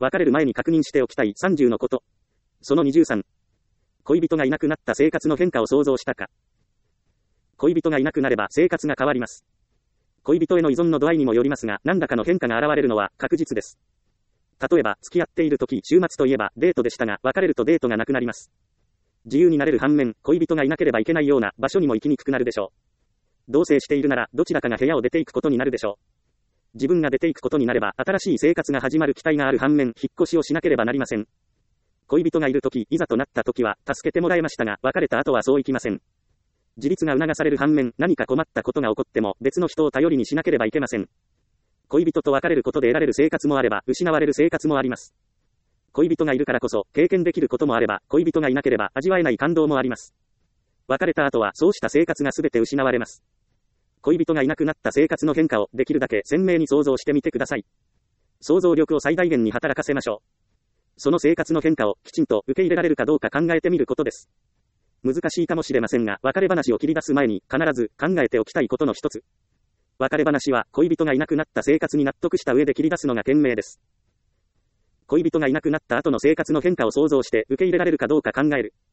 別れる前に確認しておきたい30のこと。その23。恋人がいなくなった生活の変化を想像したか。恋人がいなくなれば生活が変わります。恋人への依存の度合いにもよりますが、何らかの変化が現れるのは確実です。例えば、付き合っている時、週末といえばデートでしたが、別れるとデートがなくなります。自由になれる反面、恋人がいなければいけないような場所にも行きにくくなるでしょう。同棲しているなら、どちらかが部屋を出ていくことになるでしょう。自分が出ていくことになれば、新しい生活が始まる期待がある反面、引っ越しをしなければなりません。恋人がいる時、いざとなった時は、助けてもらえましたが、別れた後はそういきません。自立が促される反面、何か困ったことが起こっても、別の人を頼りにしなければいけません。恋人と別れることで得られる生活もあれば、失われる生活もあります。恋人がいるからこそ、経験できることもあれば、恋人がいなければ味わえない感動もあります。別れた後は、そうした生活がすべて失われます。恋人がいなくなった生活の変化を、できるだけ鮮明に想像してみてください。想像力を最大限に働かせましょう。その生活の変化を、きちんと受け入れられるかどうか考えてみることです。難しいかもしれませんが、別れ話を切り出す前に、必ず考えておきたいことの一つ。別れ話は、恋人がいなくなった生活に納得した上で切り出すのが賢明です。恋人がいなくなった後の生活の変化を想像して受け入れられるかどうか考える。